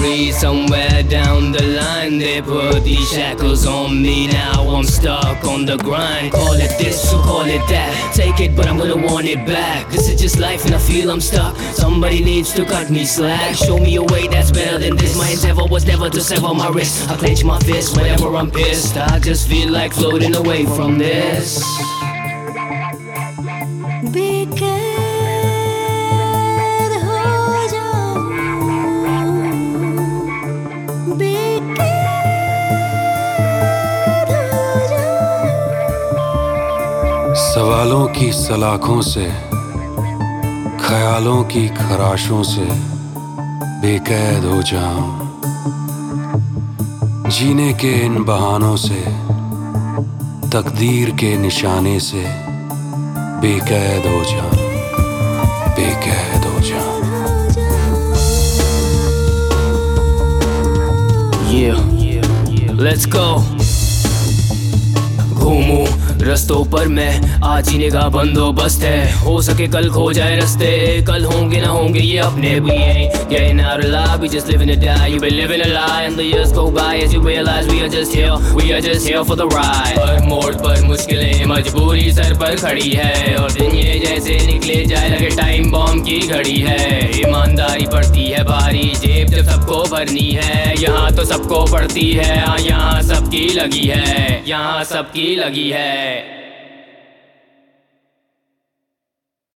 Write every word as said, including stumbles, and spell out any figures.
free. Somewhere down the line they put these shackles on me. Now I'm stuck on the grind. Call it this or call it that, take it but I'm gonna want it back. This is just life and I feel I'm stuck. Somebody needs to cut me slack. Show me a way that's better than this. My endeavor was never to sever my wrist. I clench my fist whenever I'm pissed. I just feel like floating away from this. सवालों की सलाखों से, ख्यालों की खराशों से बेकैद हो जाऊं। जीने के इन बहानों से, तकदीर के निशाने से बेकैद हो जाऊं, बेकैद हो जाऊं। Yeah, let's go. घूमूं रस्तों पर मैं, आज जीने का बंदोबस्त है। हो सके कल खो जाए रास्ते, कल होंगे ना होंगे ये अपने। We ain't getting out alive, we just living to die. You been living a lie and the years go by as you realize we are just here, we are just here for the ride. हर मोड़ पर मुश्किलें मजबूरी sir पर खड़ी है, और दिन ये जैसे निकले जाए लगे टाइम बॉम्ब की घड़ी है। ईमानदारी पड़ती है भारी, जेब जब सबको भरनी है। यहाँ तो सबको पड़ती है, हाँ यहाँ सबकी लगी है, यहाँ सबकी लगी है।